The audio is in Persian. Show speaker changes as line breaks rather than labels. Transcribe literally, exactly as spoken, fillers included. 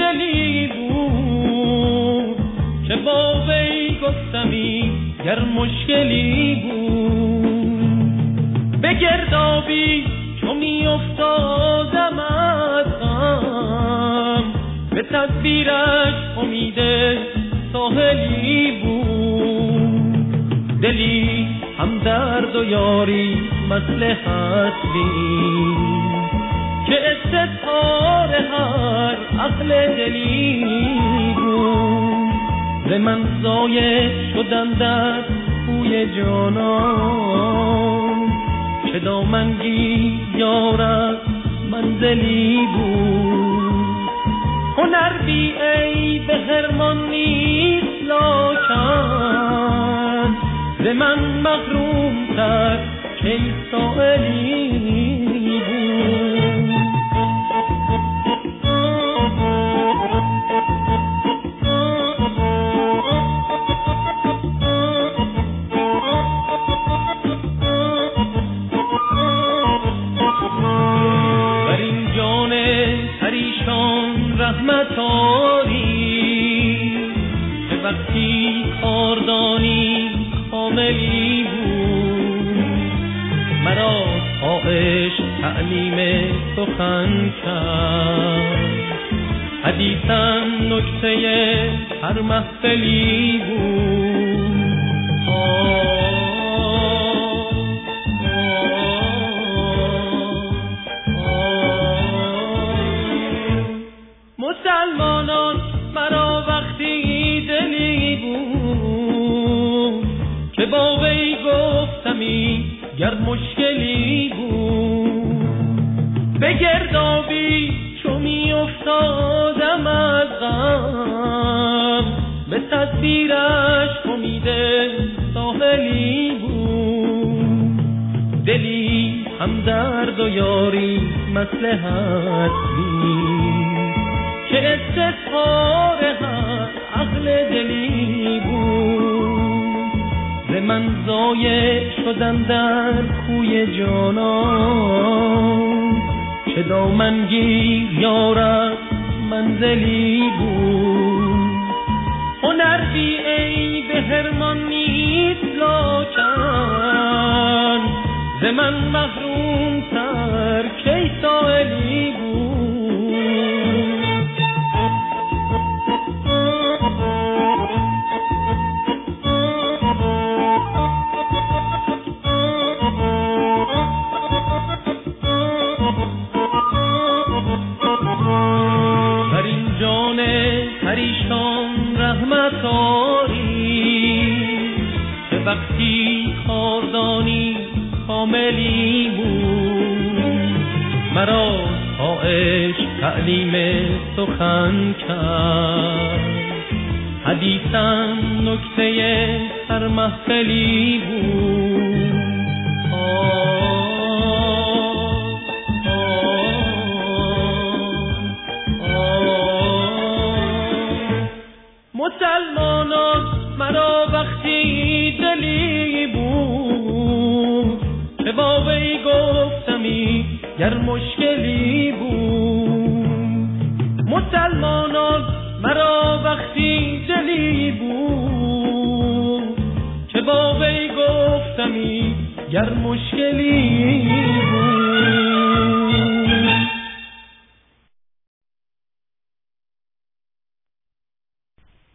دلی بود که با وی گفتمی گر مشکلی بود. به گردابی چو می افتادم از غم، به تدبیرش امید ساحلی بود. دلی هم درد و یاری مصلحت دید که استظهار هر عقل دلی بود. ز من ضایع شدم در کوی جانان، چه دامنگی یارب منزلی بود. هنر بی ای به هرمان نیست لاکن، ز من محروم تر که سائلی بود. بر این جان پریشان رحمت آری که وقتی کاردانی کاملی بود. مرا تا عشق تعلیم سخن کرد، حدیثم نکته هر محفلی بود. آه مسلمانان مرا وقتی دلی بود که با وی گفتمی گر مشکلی بود. به گردابی چو می افتادم از غم، به تدبیرش امید ساحلی بود. دلی هم درد و یاری مصلحت دید که استظهار هر عقل دلی بود. ز من ضایع شدم در کوی جانان، چه دامنگیر یارب منزلی بود. هنر بی ای به هرمان نیست لاکن، ز من محروم تر کی سائلی بود. بر این جان پریشان رحمت آری که وقتی کاردانی کاملی بود. مرا تا عشق تعلیم سخن کرد، حدیثم نکته هر محفلی بود. مسلمانان مرا وقتی دلی بود که با وی گفتمی گر مشکلی بود. مسلمانان مرا وقتی دلی بود که با وی گفتمی گر مشکلی بود.